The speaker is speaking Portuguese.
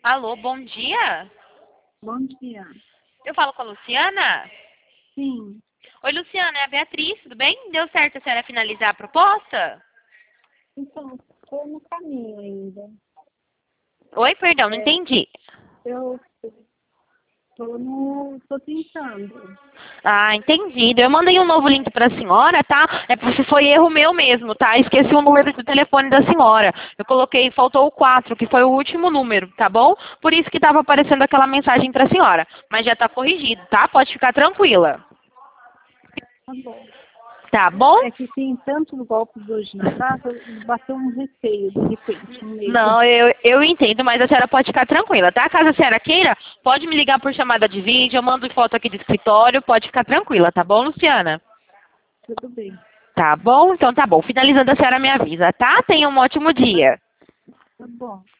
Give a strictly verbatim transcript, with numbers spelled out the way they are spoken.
Alô, bom dia. Bom dia. Eu falo com a Luciana? Sim. Oi, Luciana, é a Beatriz, tudo bem? Deu certo a senhora finalizar a proposta? Então, estou no caminho ainda. Oi, perdão, não É, entendi. eu estou no. Estou tentando. Ah, entendido. Eu mandei um novo link para a senhora, tá? É porque foi erro meu mesmo, tá? Esqueci o número do telefone da senhora. Eu coloquei, faltou o quatro, que foi o último número, tá bom? Por isso que estava aparecendo aquela mensagem para a senhora. Mas já está corrigido, tá? Pode ficar tranquila. Tá bom. Tá bom? É que tem tantos golpes hoje na casa, bateu um receio, de repente, um medo. Não, eu, eu entendo, mas a senhora pode ficar tranquila, tá? Caso a senhora queira, pode me ligar por chamada de vídeo, eu mando foto aqui do escritório, pode ficar tranquila, tá bom, Luciana? Tudo bem. Tá bom? Então tá bom. Finalizando, a senhora me avisa, tá? Tenha um ótimo dia. Tá bom.